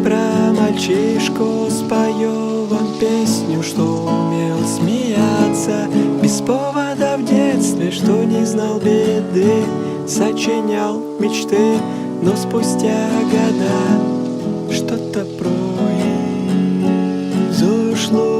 про мальчишку, спою вам песню, что умел смеяться без повода в детстве, что не знал беды, сочинял мечты, но спустя года что-то произошло.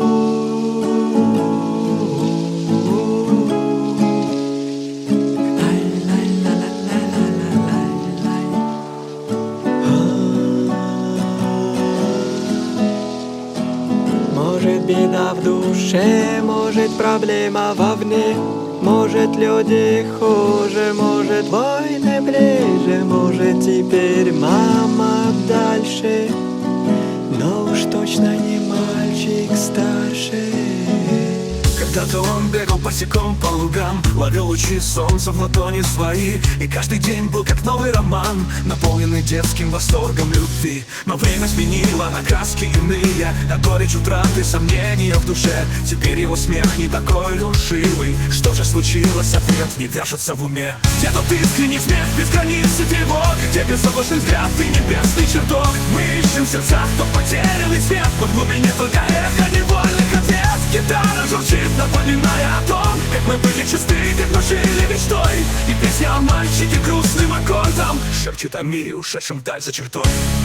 Может, беда в душе, может, проблема вовне, может, люди хуже, может, войны ближе, может, теперь мама дальше, но уж точно не мальчик старше. Когда-то он бегал босиком по лугам, ловил лучи солнца в ладони свои, и каждый день был как новый роман, наполненный детским восторгом любви. Но время сменило окраски иные, а горечь утраты, сомнения в душе. Теперь его смех не такой лживый. Что же случилось, ответ не вяжется в уме. Где тот искренний смех без границ и тревог, где безоблачный взгляд и небесный чертог. Мы ищем в сердцах тот потерянный свет, в глубине только эхо невольных ответ. Гитара журчит, напоминая о том, как мы были чисты, как мы жили мечтой. И песня о мальчике грустным аккордом шепчет о мире, ушедшем вдаль за чертой.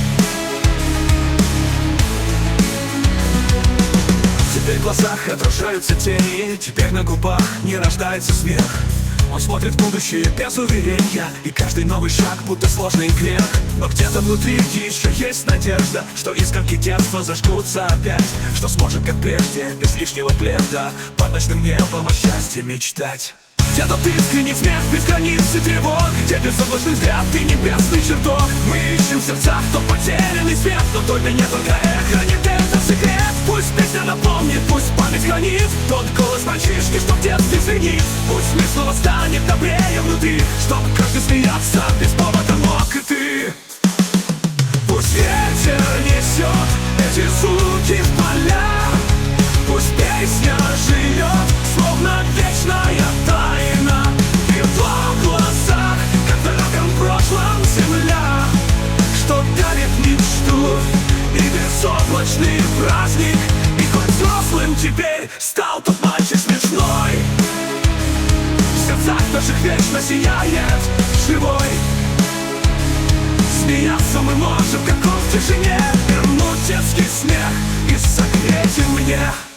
Теперь в глазах отражаются тени, теперь на губах не рождается смех. Он смотрит в будущее без уверения, и каждый новый шаг будто сложный грех. Но где-то внутри еще есть надежда, что искорки детства зажгутся опять, что сможет, как прежде, без лишнего пледа, под ночным небом о счастье мечтать. Где тот искренний смех без границ и тревог, где безоблачный взгляд и небесный чертог. Мы ищем в сердцах тот потерянный свет, но только не только эхо, не это секрет. Пусть песня напомнит, пусть память хранит тот голос мальчишки, что в детстве звенит. Пусть мир снова станет добрее внутри, чтоб каждый смеяться без повода мог и ты. Пусть ветер несет эти звуки в поля, пусть песня живет, словно вечная тайна. И в твоих глазах, как в далеком прошлом земля, что дарит мечту и безоблачный праздник. И хоть взрослым теперь стал тот мальчик смешной, в сердцах наших вечно сияет живой. Смеяться мы можем, как он в тишине, вернуть детский смех и согреть мне.